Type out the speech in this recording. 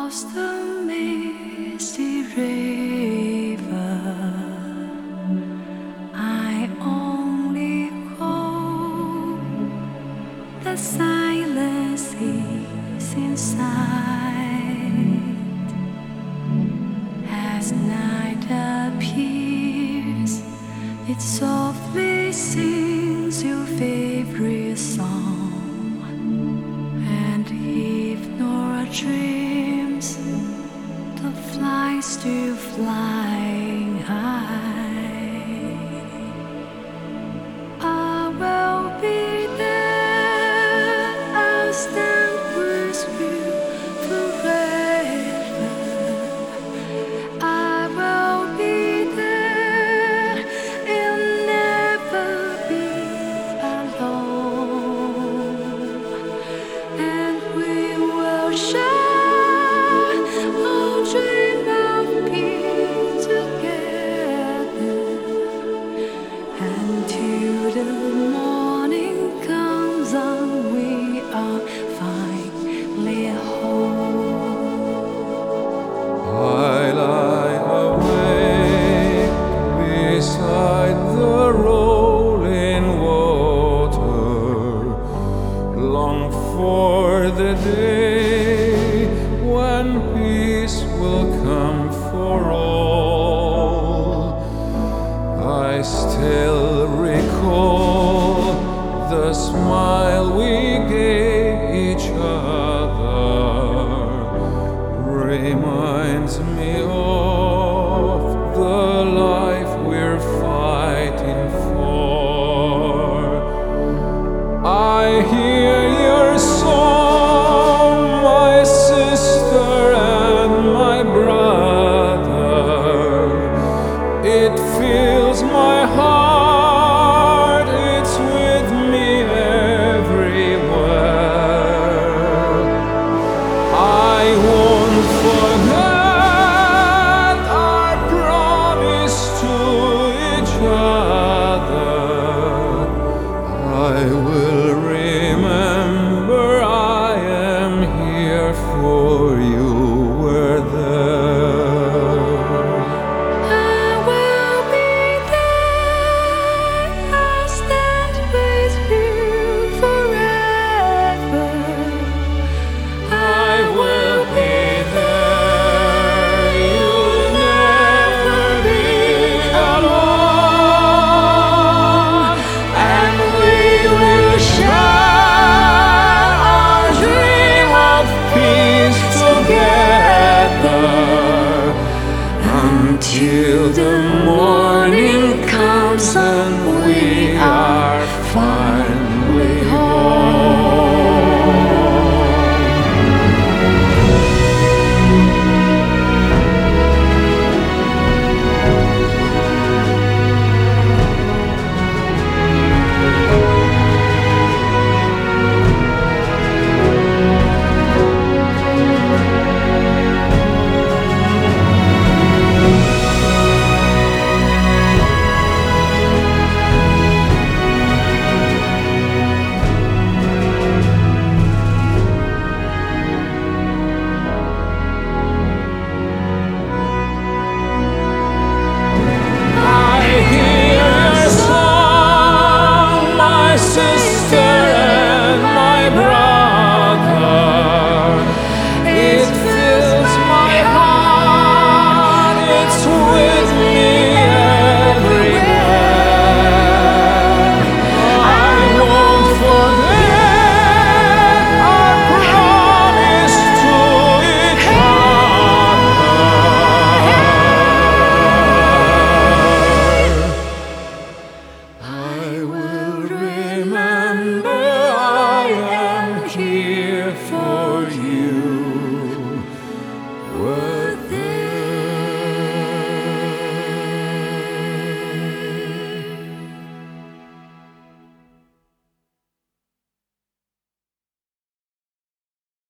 across the misty river, I only hope the silence is inside. As night appears, it softly sings your favorite song, and if Nora dreams, the fly still flying high, I will be there. I'll stand with you forever. I will be there. You'll never be alone, and we will share our dream of peace together until the morning comes and we are finally home. I lie awake beside the rolling water, long for the day when peace will come for all. I still recall the smile we gave each other, reminds me of the life we're fighting for. I hear your song, my sister and my brother. It fills my heart